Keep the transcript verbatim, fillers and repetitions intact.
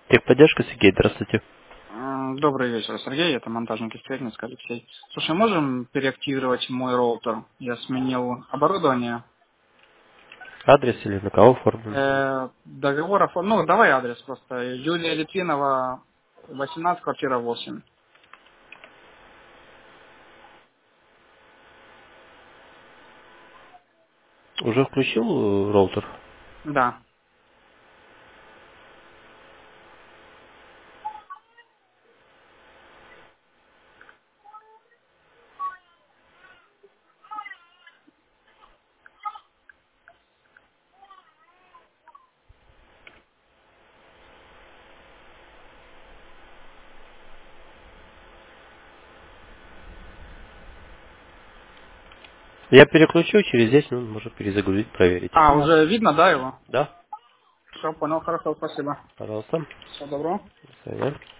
Техподдержка, Сергей, здравствуйте. М, Добрый вечер, Сергей. Это монтажник из Тельнинска, Алексей. Слушай, можем переактивировать мой роутер? Я сменил оборудование. Адрес или на кого оформлен? Э, договоров... Ну, давай адрес просто. Юлия Литвинова, восемнадцать, квартира восемь. Уже включил э, роутер? Да. Я переключу, через десять минут можно перезагрузить, проверить. А, уже видно, да, его? Да? Все, понял, хорошо, спасибо. Пожалуйста. Всего доброго. До свидания.